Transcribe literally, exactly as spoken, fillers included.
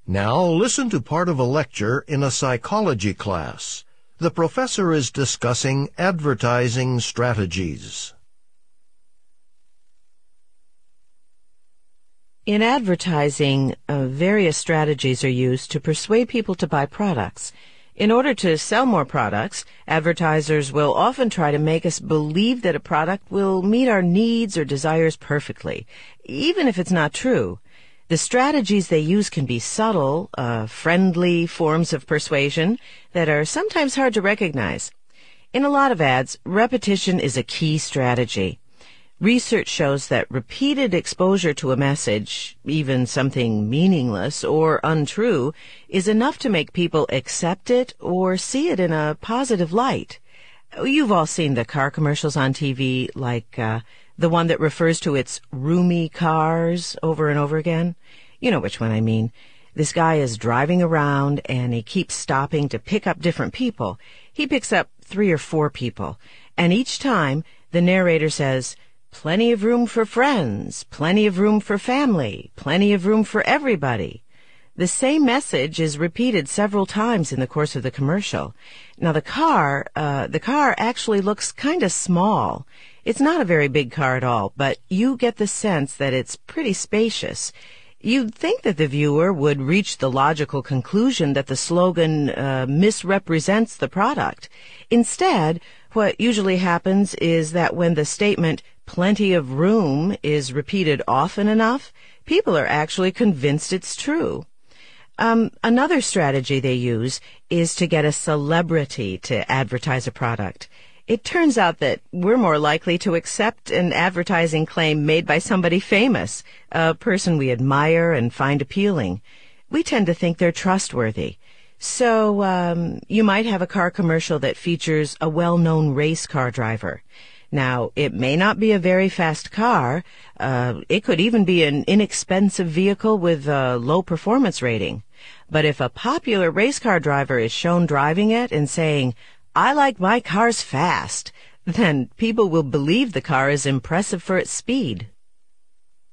Now listen to part of a lecture in a psychology class. The professor is discussing advertising strategies. In advertising, uh, various strategies are used to persuade people to buy products. In order to sell more products, advertisers will often try to make us believe that a product will meet our needs or desires perfectly, even if it's not true. The strategies they use can be subtle, uh, friendly forms of persuasion that are sometimes hard to recognize. In a lot of ads, repetition is a key strategy. Research shows that repeated exposure to a message, even something meaningless or untrue, is enough to make people accept it or see it in a positive light. You've all seen the car commercials on T V, like uh, the one that refers to its roomy cars over and over again. You know which one I mean. This guy is driving around and he keeps stopping to pick up different people. He picks up three or four people, and each time the narrator says, "Plenty of room for friends, plenty of room for family, plenty of room for everybody." The same message is repeated several times in the course of the commercial. Now the car, uh, the car actually looks kind of small. It's not a very big car at all, but you get the sense that it's pretty spacious. You'd think that the viewer would reach the logical conclusion that the slogan uh, misrepresents the product. Instead, what usually happens is that when the statement "plenty of room" is repeated often enough, people are actually convinced it's true. Um, another strategy they use is to get a celebrity to advertise a product. It turns out that we're more likely to accept an advertising claim made by somebody famous, a person we admire and find appealing. We tend to think they're trustworthy. So um, you might have a car commercial that features a well-known race car driver. Now, it may not be a very fast car. Uh, it could even be an inexpensive vehicle with a low performance rating. But if a popular race car driver is shown driving it and saying, "I like my cars fast," then people will believe the car is impressive for its speed.